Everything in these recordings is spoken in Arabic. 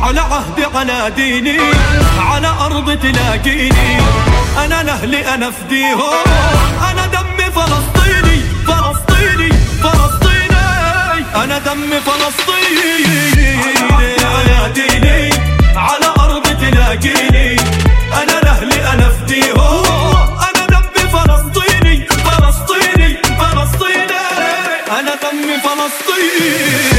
على عهدي على ديني، على أرض تلاقيني، أنا لأهلي أنا فديهم، أنا دمي فلسطيني فلسطيني فلسطيني، أنا دمي فلسطيني. على ديني على أرض تلاقيني، أنا لأهلي أنا فديهم، أنا دمي فلسطيني فلسطيني فلسطيني، أنا دمي فلسطيني.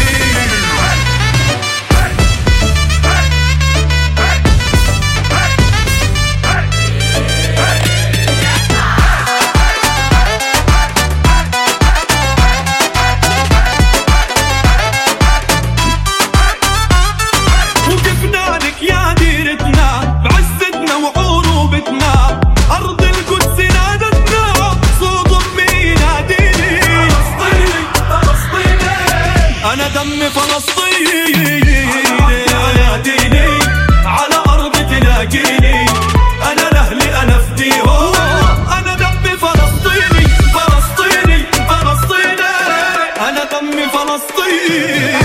أنا دمي فلسطيني على ديني، على أرض تلاقيني، أنا لأهلي أنا فديهم، أنا دمي فلسطيني فلسطيني فلسطيني، أنا دمي فلسطيني.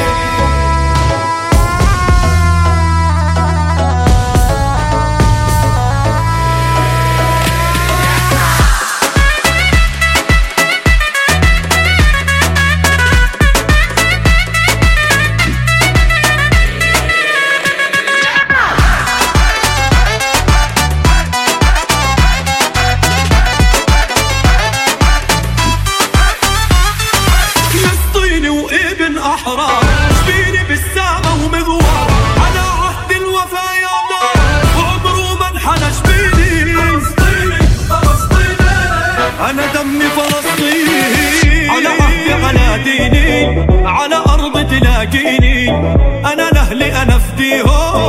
أحرار شبيني بالسامة ومغوار، على عهد الوفا يا نار، وعمره ما انحنى شبيني. فلسطيني فلسطيني، أنا دمي فلسطيني، على عهدي على ديني، على أرض تلاقيني، أنا لأهلي أنا فديهم.